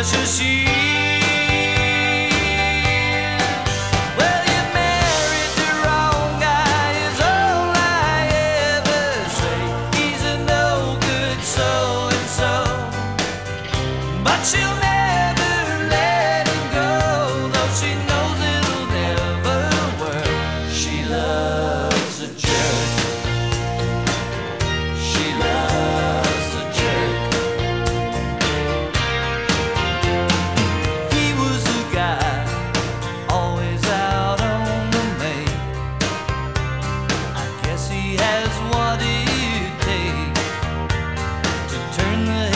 precious years. Well, you married the wrong guy, is all I ever say. He's a no good so-and-so, but she'll never let him go, though she knows it'll never work. She loves a jerk. She loves a jerk. He was the guy always out on the main. I guess he has what it takes to turn the